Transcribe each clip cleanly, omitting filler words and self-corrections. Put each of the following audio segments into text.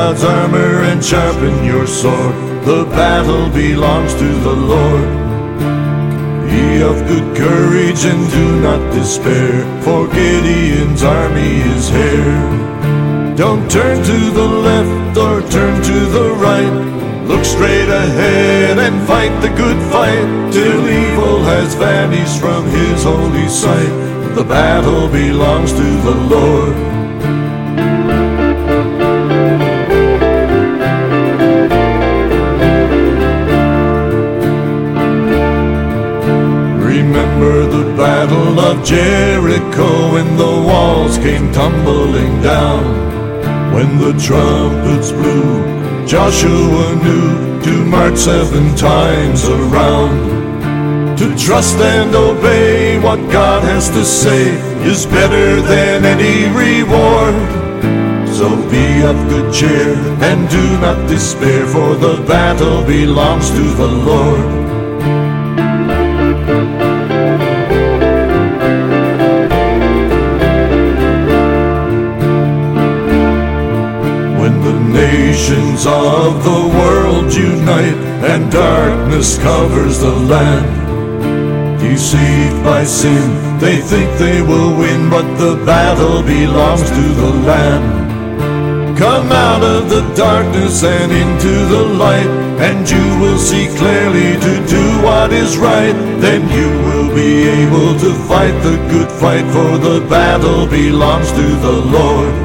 God's armor and sharpen your sword. The battle belongs to the Lord. Be of good courage and do not despair, for Gideon's army is here. Don't turn to the left or turn to the right. Look straight ahead and fight the good fight, till evil has vanished from his holy sight. The battle belongs to the Lord. Remember the battle of Jericho, when the walls came tumbling down. When the trumpets blew, Joshua knew to march 7 times around. To trust and obey what God has to say is better than any reward. So be of good cheer and do not despair, for the battle belongs to the Lord. When the nations of the world unite and darkness covers the land, deceived by sin, they think they will win, but the battle belongs to the Lamb. Come out of the darkness and into the light, and you will see clearly to do what is right. Then you will be able to fight the good fight, for the battle belongs to the Lord.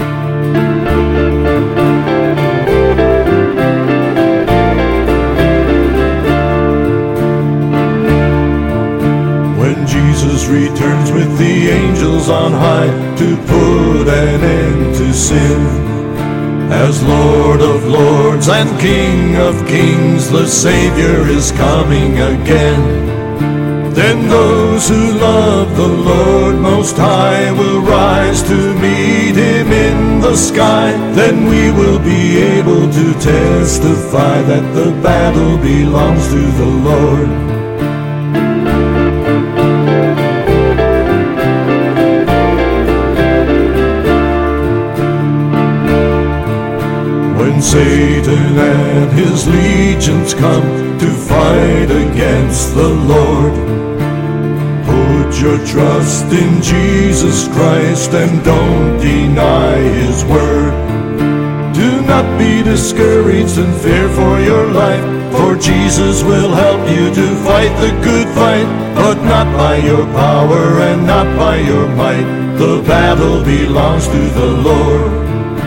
Jesus returns with the angels on high to put an end to sin. As Lord of lords and King of kings, the Savior is coming again. Then those who love the Lord Most High will rise to meet Him in the sky. Then we will be able to testify that the battle belongs to the Lord. When Satan and his legions come to fight against the Lord, put your trust in Jesus Christ and don't deny His word. Do not be discouraged and fear for your life, for Jesus will help you to fight the good fight, but not by your power and not by your might. The battle belongs to the Lord.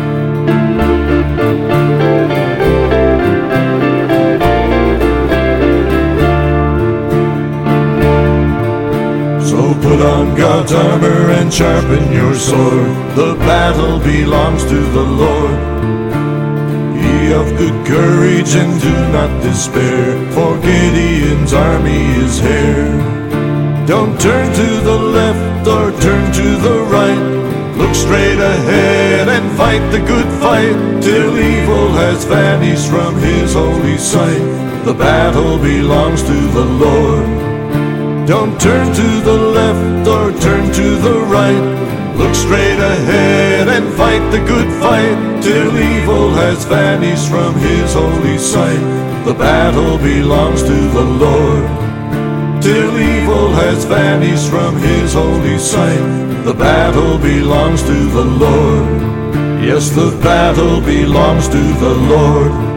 So put on God's armor and sharpen your sword. The battle belongs to the Lord. Be of good courage and do not despair, for Gideon's army is here. Don't turn to the left or turn to the right. Look straight ahead and fight the good fight, till evil has vanished from His holy sight. The battle belongs to the Lord. Don't turn to the left or turn to the right. Look straight ahead and fight the good fight, till evil has vanished from His holy sight. The battle belongs to the Lord. Till evil has vanished from His holy sight. The battle belongs to the Lord. Yes, the battle belongs to the Lord.